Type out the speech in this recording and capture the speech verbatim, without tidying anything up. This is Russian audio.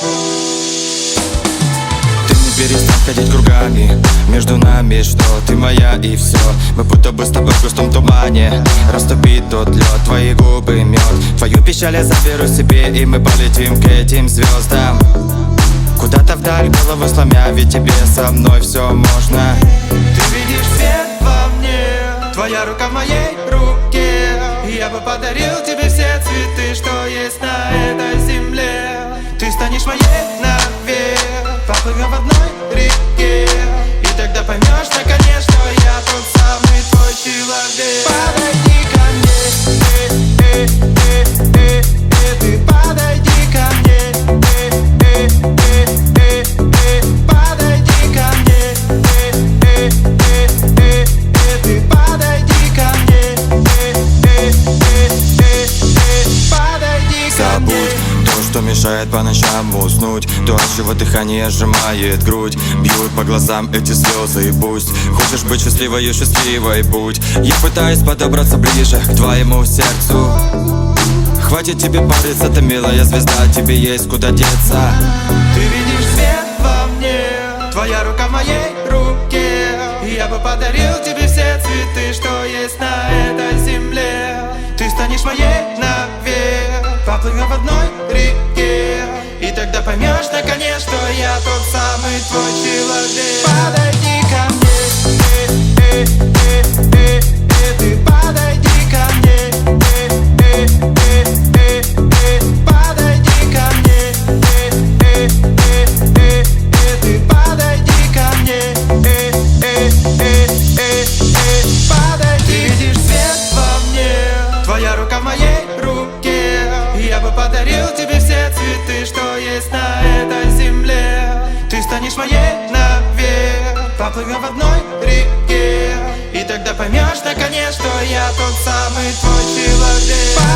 Перестань ходить кругами между нами, что ты моя и все. Мы будто бы с тобой в густом тумане. Растопит тот лед, твои губы мед. Твою печаль я заберу себе, и мы полетим к этим звездам. Куда-то вдаль голову сломя, ведь тебе со мной все можно. Ты видишь свет во мне, твоя рука в моей руке. И я бы подарил тебе все цветы, что есть на этой земле. Ты станешь моей навек, поплывем в одной реке. И тогда поймешь наконец, что я тот самый твой человек. Подойди ко мне, э, э, э, э, э, ты подойди ко мне, э, э, э, э, э, подойди ко мне, э, э, э, э, э, ты подойди ко мне, э, э, э, э, э, подойди ко мне. То, что мешает по ночам уснуть, то, от чего дыхание сжимает грудь. Бьют по глазам эти слезы, и пусть хочешь быть счастливой и счастливой будь. Я пытаюсь подобраться ближе к твоему сердцу. Хватит тебе париться, ты милая звезда, тебе есть куда деться. Ты видишь свет во мне, твоя рука в моей руке. И я бы подарил тебе все цветы, что есть на этой земле. Ты станешь моей навек, поплывем в одной реке. И тогда поймешь наконец, что я тот самый твой человек. Подойди ко мне, э, э, э, э, э, ты подойди ко мне, э, э, э, э, э, подойди ко мне, э, э, э, э, э, ты подойди ко мне, э, э, э, э, э, подойди. Ты видишь свет во мне, твоя рука в моей руке. И я бы подарил тебе все цветы, что есть на этой земле. Ты станешь моей навек, поплывем в одной реке. И тогда поймешь наконец, что я тот самый твой человек.